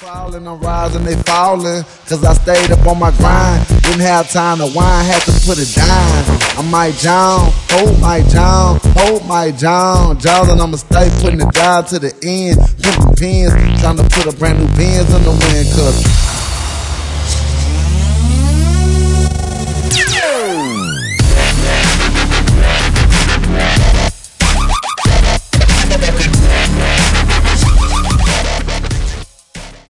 crawling, I'm rising, they falling. Cause I stayed up on my grind. Didn't have time to whine, had to put it down. I might drown, hold my John, hold my John. Jaws and I'ma stay putting it down to the end. Pimpin' pins, trying to put a brand new Benz in the wind. Cause